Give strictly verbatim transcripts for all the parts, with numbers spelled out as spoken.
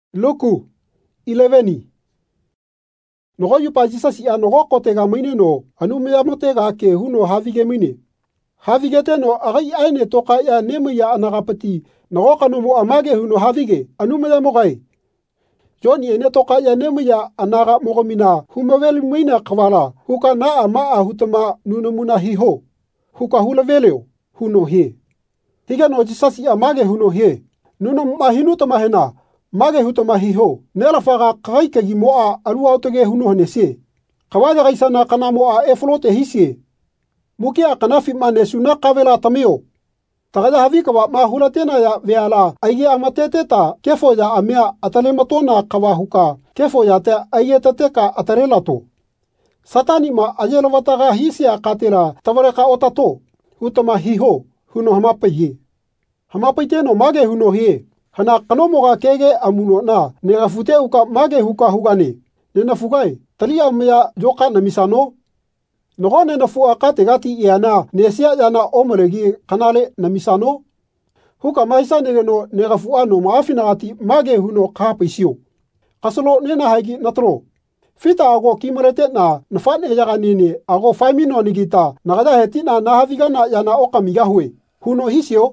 Luku eleven. Nogo yupa Jesus ya nogo kotega maine no anu meya motega ke huno havige maine. Havige te no agai aine toka ya nemu ya anagapati nogo kanu mo amage huno havige anu meya mogai. Joni ene toka ya nemu ya anaga mogomina humaveli maina kwala huka na ama ahutama nunumuna hiho. Huka hula veleo huno he. Higa no Jesus ya mage huno he. Nunum mahinu tamahena. Mage hutama hiho nela faga kaika gi moa alua otoge huno hanese kawaja gaisana kana moa e flote hisie mukia kana fi mane suna kavela tamio tagada havi kawa ma hulatena ya veala aige amatete ta kefo ya amia atale matona kawa huka kefo ya te aige tateka atarelato satani ma ajelo wataga hisia katela tawareka otato hutama hiho huno hamapaye hamapaite no mage huno he hana kanomoga kege amuno na nega fute uka mage huka hugane nena fugai talia mea joka na misano nogo nena fu akate gati iana nesia yana omolegi kanale na misano huka maisa negeno nega fu ano maafina gati mage huno kapaisio kasolo nena haigi natro fita ago kimorete na nafane yaga nini ago faimino nigita nagada hetina na havigana yana okamiga hue huno hisio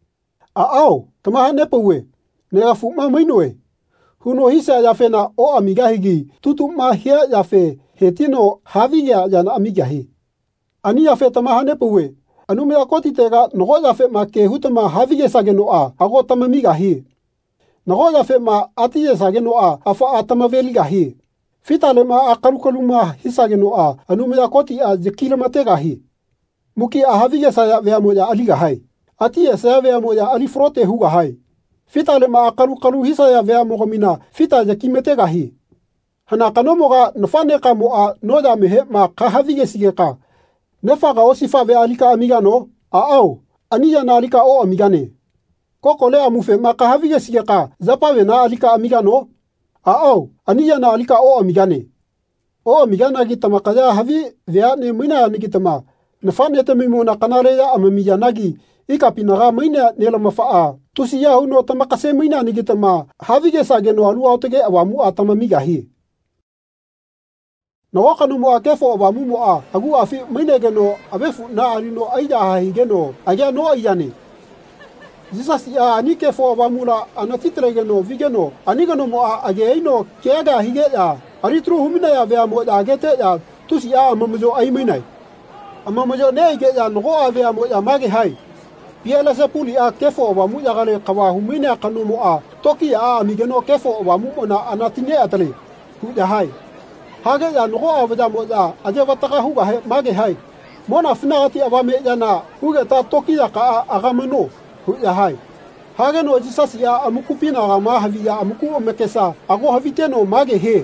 a ao tamaha nepawe nega fuma mainoe huno hisa yafe na o amiga higi tutu ma hia yafe hetino haviga yana amiga hi ani yafe tamaha nepawe anu mea koti tega nogo yafe ma ke hutama havige sageno a ago tamamiga hi nogo yafe ma atiye sageno a afa atamaveliga hi fitale ma akarukalu ma hisageno a anu mea koti a jekila matega hi muki a havige saya vea moja aliga hai atiye saya vea moja alifrote huga hai fitale ma akaru karu hisa ya vea mogomina fita ja kimetega hi hana kanomoga nfane ka moa noda mehe ma kahavige sigeka nefaga osifa vea alika amiga no a au aniya na alika o amigane kokole amufe ma kahavige sigeka zapawe na alika amiga no a au aniya na alika o amigane o amigana gitama kaja havi vea ne mina nigitama nfane te mimona kanale ya amamiya nagi ika pinaga maina nela mafaa tusi ya huno tamakase maina nigitama havige sageno alu autoge awamu atamamiga hi no kanu mo akefo awamu mo a agu afi maina geno abefu na alino aida ha geno aga no ayane Jesus ya anike fo awamu la anatitre geno vigeno anigeno mo a age ino kega hige ya aritru humina ya vea mo da gete ya tusi ya amamujo ai maina amamujo ne ge ya no ave mo ya mage hai Piela se puli a kefo wa mu ya gale kawa humine kanu mo a toki a amigeno kefo wa mu na anatine atale hu ya hai hage ya no a wa mo ya aje wataka hu ga mage hai mona fina ati aba me ya na hu ga ta toki ya ka agamano hu ya hai hage no Jesus ya amuku pina ga ma havi ya amuku omekesa ago haviteno mage he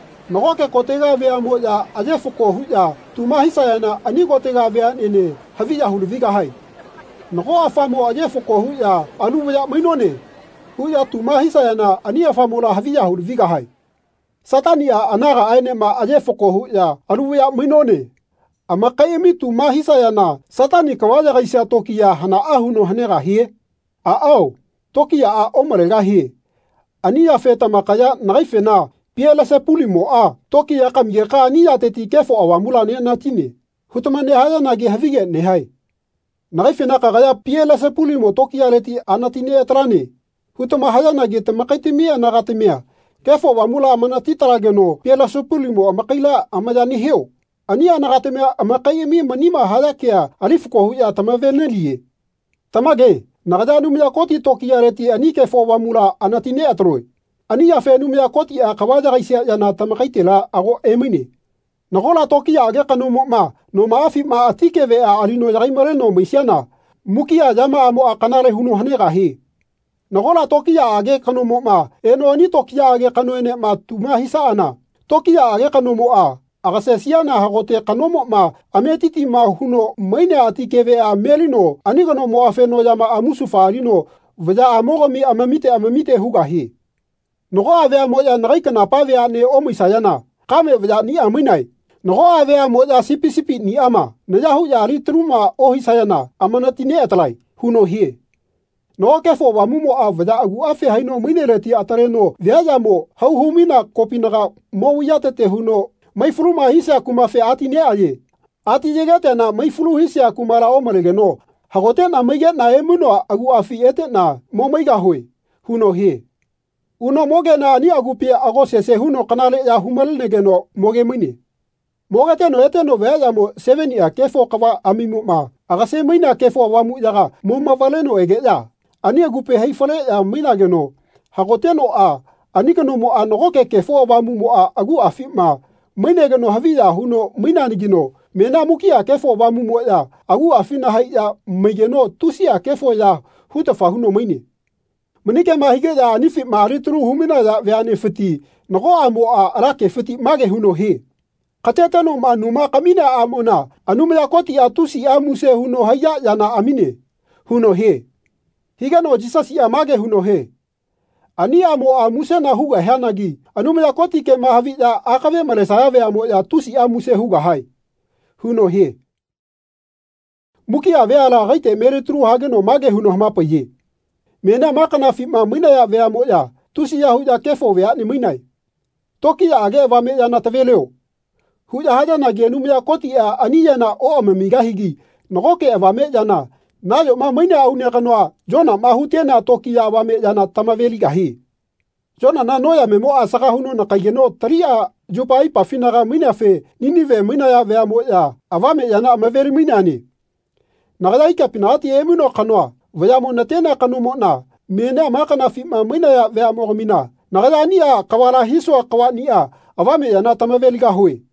no ke kotega ve mo ya aje fuko hu ya tuma hisa ya na ani kotega ve ene havi ya huluviga hai Nogo afamo aje foko huya alu ya mainone huya tuma hisa yana ani afamo la havia hulviga hai satania anaga aine ma aje foko huya alu ya mainone ama kaimi tuma hisa yana satani kawaja gaisia tokia hana ahuno hanega hie a au tokia a omarega hie ani ya feta makaya naifena piela se pulimo a tokia kamyeka ani ya teti kefo awamula ne natine hutamane haya nagi havige ne hai Naifena kagaya piela se puli mo tokia leti anatine atrane. Hutama haya nagete makaitimia nagatimia. Kefo wa mula amanati tarageno piela se puli mo amakaila amadani heo. Ania nagatimia amakayemi manima haya kia alifuko huya tamavenelie. Tamage, nagadanu mia koti tokia leti ani kefo wa mula anatine atroy. Ania fe numia koti a kawaja gaisia yana tamakaitela ago emine. Nagola tokia age kanu mo ma no maafi ma atike ve a alino yagai mare no misiana mukia jama amo akanare hunu hanega hi Nagola tokia age kanu mo ma eno ani tokia age kanu ene ma tuma hisa ana tokia age kanu mo a agase siana hagote kanu mo ma ametiti ma huno maine atike ve a melino ani kanu mo afeno jama amusu farino vja amogomi amamite amamite huga hi Nogo ave mo ya nagaika na pave ane o misayana kame vja ni aminai Nogo ave mo ya sipi sipi ni ama na ya hu ya li truma o hisayana amanatine atalai huno hie No ke fo wa mu mo a vada agu afe haino mine le ti atare no vya mo hau humina kopinaga mo wiate te huno mai fruma hisa kuma fe atine aye ati jegate na mai flu hisa kumara o marege no hagote na mege na emuno agu afi ete na mo maiga hoi huno he uno moge na ni agu pe ago sese huno kanale ya humal nege no moge mine moge te no ete no vya mo seven ya ke fo kawa amimu ma aga se mina ke fo wa mu yaga mo mavale no ege ya ani agu pe hei fale ya mina geno hagote no a ani kano mo a no ke ke fo wa mu mo a agu afi ma mine geno havia huno mina ni gino mena mukia ke fo wa mu mo ya agu afina hai ya megeno tusia ke fo ya huta fa huno mine Manike ma hige ya ani fi ma ritru humina ya ve ani fiti no a mo a ara ke fiti mage huno he kateta no ma numa kamina amona anuma ya koti ya tusi amuse huno haya ya na amine huno he higa no jisasi ya mage huno he ani amo amuse na huga hanagi anuma ya koti ke mahavi ya akave malesa ya ve amo ya tusi amuse huga hai huno he muki ya ve ala gaite meritru hage no mage huno hama paye mena makana fi ma mina ya ve amo ya tusi ya huja kefo ve ani minai toki ya age va me ya na taveleo huja haja na genu ya koti ya ani ya na o amamiga higi no ke va me ya na na yo ma mina au ne kanwa jona ma hutena toki ya va me ya na tamaveli gahi jona na no ya memo asaka huno na kayeno taria jupai pa finaga mina fe ninive mina ya ve amo ya avame ya na amaveri mina ni nagai ka pinati emuno kanwa vayamo na tena kanu mo na mena makana fi ma mina ya ve amo mina nagai ani ya kawala hiso kawani ya avame ya na tamaveli gahui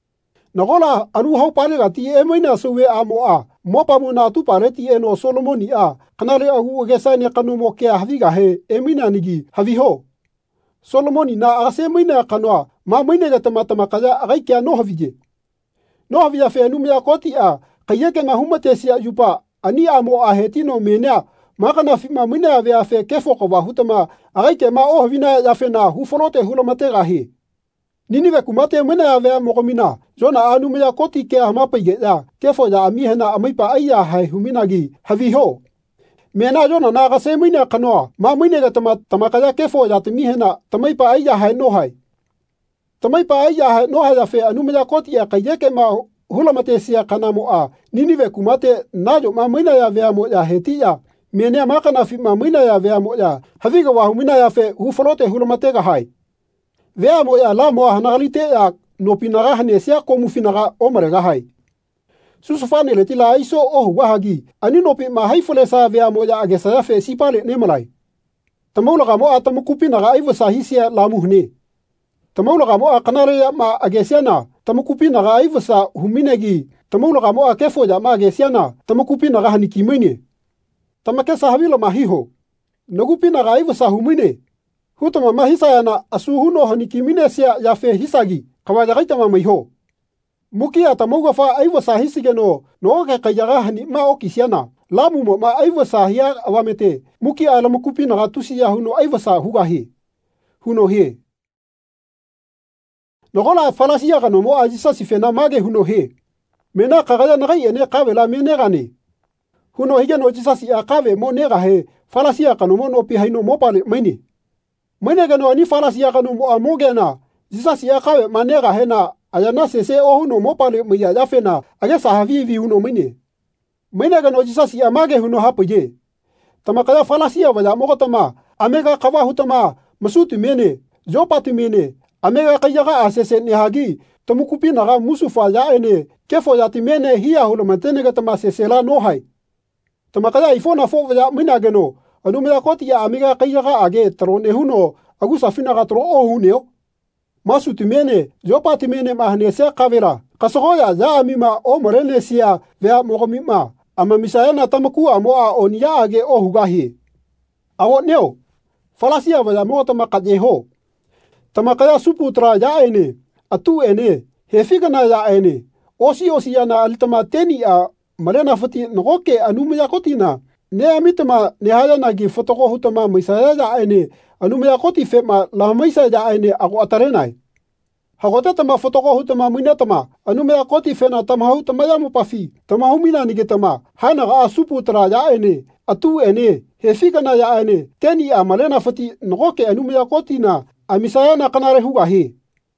nagola anu hau pale la ti emina suwe amo a mopa mo na tu pare ti eno solomoni a kanale agu gesa ne kanu mo ke haviga he emina nigi haviho solomoni na ase mina kanwa ma mina ga tamata makaja agai kya no havige no havia fe anu ya koti a kayeke na humate sia yupa ani amo a hetino mena makana fi ma mina ve afe kefo ko ba hutama agai ke ma o havina ya fe na hu folote hulomate ga he Ninive kumate mina ya vea mokomina. Jona anu mea koti ke hama paige ya. Kefo ya amihena amaipa aya hai huminagi haviho. Mena jona na gase mina kanoa. Ma mine ga tama tamakaya kefo ya timihena tamaipa aya hai no hai. Tamaipa aya hai no hai ya fe anu mea koti ya kayeke ma hulamate siya kanamo a. Ninive kumate najo ma mina ya vea mo ya heti ya. Mene makana fi ma mina ya vea mo ya. Haviga wa humina ya fe hufolote hulamate ga hai. Vea mo ya la mo hanagalite ya no pinaga hanesia komu finaga omarega hai. Susufane le tila iso oh wahagi ani no pi ma haifole sa vea mo ya agesa ya fe sipale ne malai. Tamaulaga mo atamuku pinaga aivo sa hisia la muhne. Tamaulaga mo akanare ya ma agesiana tamuku pinaga aivo sa huminegi. Tamaulaga mo akefo ya ma agesiana tamuku pinaga hanikimene. Tamakesa havilo mahiho. Nagu pinaga aivo sa humine. Hutama mahisa ya na asuhuno hanikimine siya ya fe hisagi kawaja gaita ma maiho. Muki ata mauga fa aiwa sa hisige no no ka kayaga hani ma okisiana lamu mo ma aiwa sa hiya awamete muki ala mukupi na gatusi ya huno aiwa sa hugahi huno he. Nogola falasia gano mo ajisa sifena mage huno he. Mena kagaya nagai ene kawe la mene gane. Huno hige no jisa si akawe mo nega he falasia gano mo no pi haino mo pale maini. Maine gano ani falasia gano mo amogena jisa si akawe manega hena ayana sese o huno mo pale mya yafena agesa havivi huno maine. Maine gano jisa si amage huno hapoje. Tamakaya falasia waya mogotama amega kawa hutama masuti mene jopati mene amega kayaga asese ne hagi tamukupi naga musufa ya ene kefo ya timene hiya hulo mantene gatama sesela no hai. Tamakaya ifona fo ya mina gano anu mea koti ya amiga kayaga age trone huno agusa fina gatro o huneo masu timene jopa timene mahne se kavera kasoya ya amima o morene sia vea mogomima ama misayana tamaku amo a onia age o hugahi awo neo falasia vaya mo tamakajeho tamakaya suputra ya ene atu ene hefigana ya ene osi osi yana alitama teni a marena fati ngoke anu mea kotina ne amitama ne haya nagi fotoko hutama misaya ya ene anu mea koti fema la maisa ya ene ako atarenai hagota tama fotoko hutama minatama anu mea koti fena tama hutama ya mupafi tama humina nige tama hana ga suputra ya ene atu ene he figana ya ane teni a malena fati nogoke anumaya kotina amisayana kanare huga he.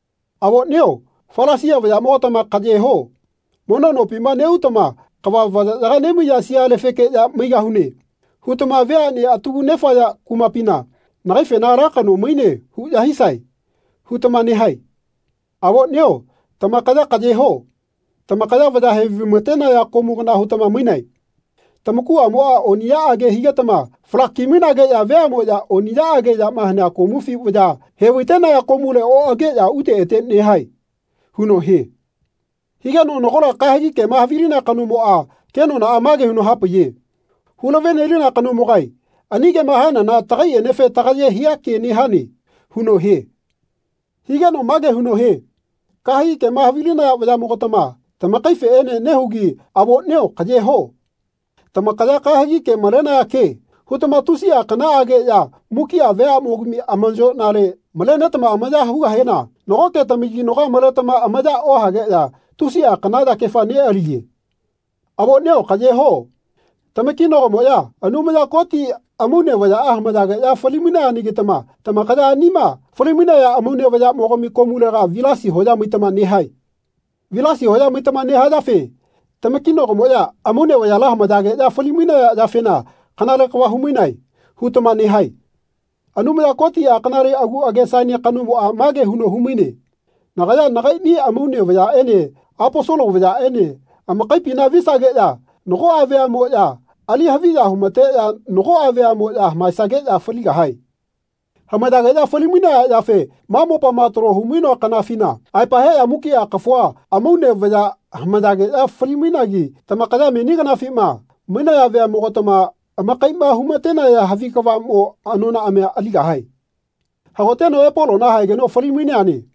Awo neo falasia vaya motama kaje ho. Mono no pima neutama kawa vaya nemu ya sia le feke ya miga hune. Hutama vea ne atugu nefa ya kumapina. Naife na raka no muine hu ya hisai. Hutama ne hai. Awo neo tamakada kaje ho. Tamakada vaya hevi metena ya komugana hutama muinai. Tamakua moa onia age higatama flakimina ge ya vea mo ya onia age ya mahna komufi vaya hewitena ya komule o age ya ute ete ne hai. Huno he. Higa no nokola kahigi ke mahavirina kanu moa keno na amage huno hapo ye. Huno venelina kanu mogai. Anige mahana na tagai enefe tagaye hiya ke ni hani. Huno he. Higa no mage huno he. Kahigi ke mahavirina ya vaya mogotama. Tamakaife ene nehugi abo neo kaje ho. Tamakaya kahigi ke malena ya ke. Hutama tusi ya kana age ya muki ya vea mogumi amanjo nale. Malena tama amaja huga hena. Nogoke tamigi noga maletama amaja o hage ya. Tusi ya kana da kefa ne ariye. Abo neo kaje ho. Tamaki nogo moya. Anumaya koti amune vaya ahmada ga ya falimina ya nigitama. Tamakaya anima. Falimina ya amune vaya mogumi komulega vilasi hoja mitama nehai. Vilasi hoja mitama nehai da fe. Tamakino ko moya amune wa yala madage ya falimina ya fena kanale kwa huminai hutama ni hai anumya koti ya kanare agu agesani kanu mo mage huno humine nagaya nagai ni amune wa ene aposolo wa ene amakai pina visa ge ya nogo ave mo ya ali havi ya humate ya nogo ave mo ya maisage ya faliga hai hamadage ya falimina ya fe mamo pa matro humino kanafina ai pa he amuki ya kafwa amune wa Hamadage ya falimina gi tamakada meni kana fima mina ya vea mogotama amakaima humatena ya havikawa mo anona ame aliga hai hagoteno epolo na hai geno falimina ani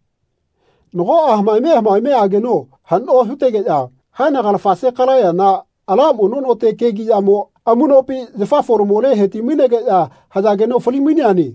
nogo ahma me ahma me ageno han o hutege ya hana gala fase kala ya na alam unon o te kegi ya mo amunopi zefa formule heti minege ya hadageno falimina ani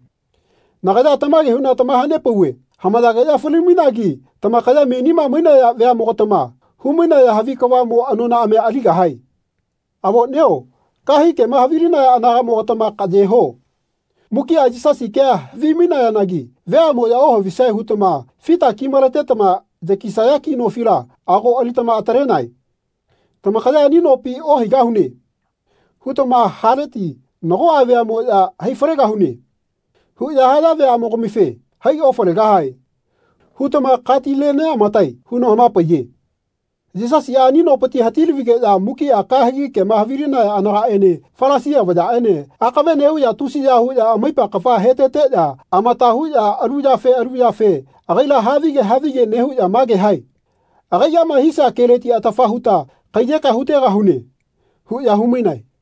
nagada tamage huna tamahane puwe hamadage ya falimina gi tamakaya menima mina ya vea mogotama humina ya havikawa mo anona ame aliga hai abo neo kahi ke mahavirina ya anaga mogotama kaje ho muki ajisasi ke vimina ya nagi vea mo ya oho visai hutama fita kimarate tama de kisayaki no fira ago alitama atarenai tamakaya nino pi o higahune hutama hareti nogo avea mo ya haifrega hune hu ya hada vea mo gomife hai ofrega hai hutama katilene amatai huno amapaye Jisas ya nino pati hatilvige ya muki akahigi ke mahavirina ya anaga ene falasia wada ene akave neu ya tusi ya hu ya amaipa kafa hetete ya amata hu ya aruja fe aruja fe agaila havige havige nehu ya mage hai agaya mahisa keleti atafahuta kayeka hutega hune hu ya huminai